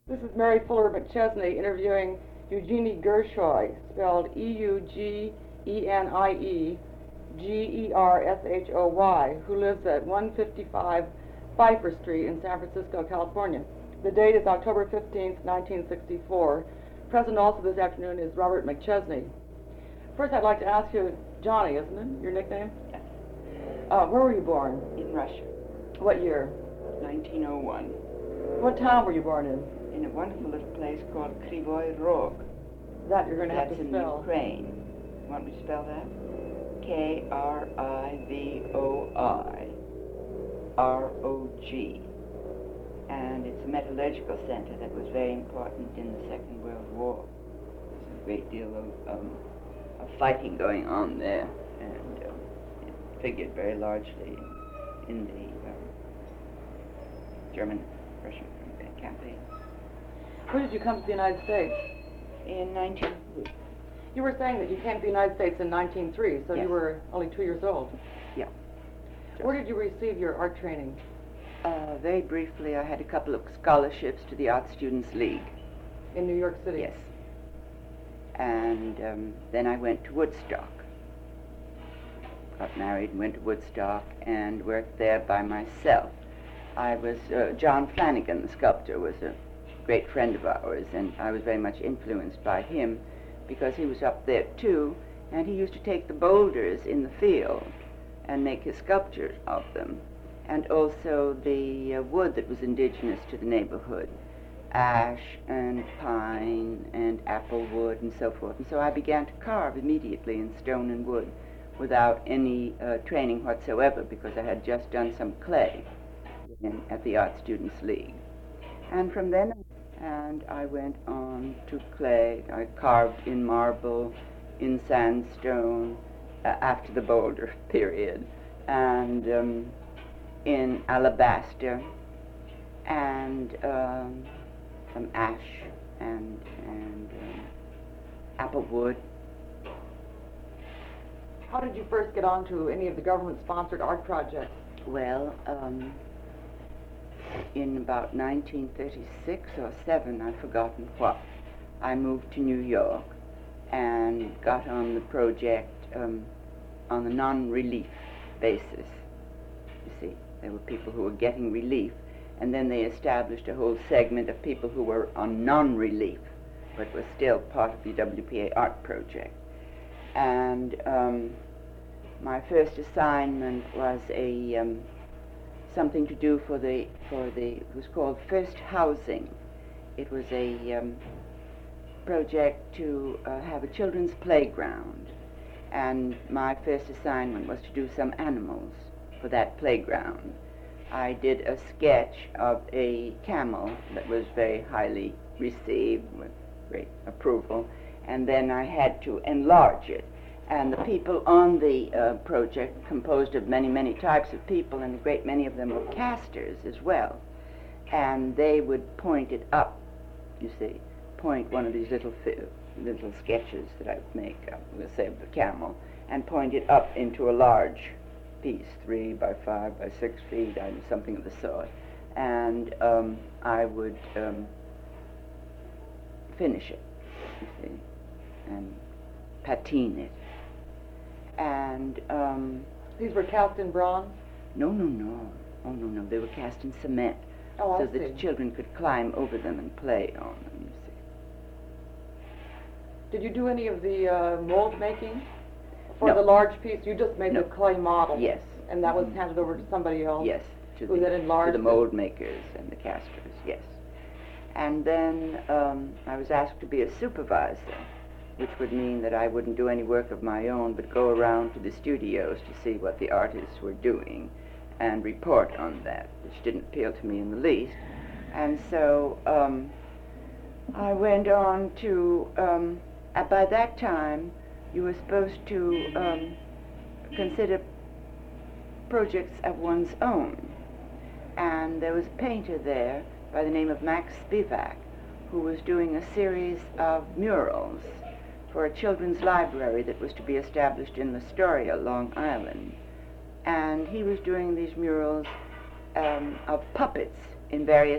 This is Mary Fuller McChesney interviewing Eugenie Gershoy, spelled Eugenie Gershoy, who lives at 155 Pfeiffer Street in San Francisco, California. The date is October 15th, 1964. Present also this afternoon is Robert McChesney. First, I'd like to ask you, Johnny, isn't it, your nickname? Yes. Where were you born? In Russia. What year? 1901. What town were you born in? In a wonderful little place called Krivoy Rog. That you're going to have That's to in spell. Ukraine. Want me to spell that? Krivoy Rog. And it's a metallurgical center that was very important in the Second World War. There's a great deal of fighting going on there, and it figured very largely in the German-Russian campaign. When did you come to the United States? In 1903. You were saying that you came to the United States in 1903, so Yes. you were only 2 years old. Yeah. Where did you receive your art training? Very briefly, I had a couple of scholarships to the Art Students League. In New York City? Yes. And then I went to Woodstock. Got married and went to Woodstock and worked there by myself. I was, John Flanagan, the sculptor, was a great friend of ours, and I was very much influenced by him because he was up there too, and he used to take the boulders in the field and make his sculptures of them, and also the wood that was indigenous to the neighborhood, ash and pine and apple wood and so forth. And so I began to carve immediately in stone and wood without any training whatsoever, because I had just done some clay at the Art Students League. And from then, and I went on to clay. I carved in marble, in sandstone, after the boulder period, and in alabaster, and some ash and apple wood. How did you first get onto any of the government-sponsored art projects? Well, in about 1936 or 7, I've forgotten what, I moved to New York and got on the project on the non-relief basis. You see, there were people who were getting relief, and then they established a whole segment of people who were on non-relief, but were still part of the WPA art project. And my first assignment was something to do for the it was called First Housing. It was a project to have a children's playground, and my first assignment was to do some animals for that playground. I did a sketch of a camel that was very highly received with great approval, and then I had to enlarge it. And the people on the project, composed of many, many types of people, and a great many of them were casters as well. And they would point it up, you see, point one of these little sketches that I would make, let's say of the camel, and point it up into a large piece, 3 by 5 by 6 feet, something of the sort. And I would finish it, you see, and patine it. And These were cast in bronze? No. Oh, no. They were cast in cement, Oh, so I that the see. children could climb over them and play on them, you see. Did you do any of the mold making? For No. the large piece, you just made No. the clay model? Yes. And that was Mhm. handed over to somebody else? Yes, to Who then enlarged the it? mold makers and the casters, yes. And then I was asked to be a supervisor, which would mean that I wouldn't do any work of my own, but go around to the studios to see what the artists were doing and report on that, which didn't appeal to me in the least. And so I went on to, by that time, you were supposed to consider projects of one's own. And there was a painter there by the name of Max Spivak, who was doing a series of murals for a children's library that was to be established in Astoria, Long Island. And he was doing these murals of puppets in various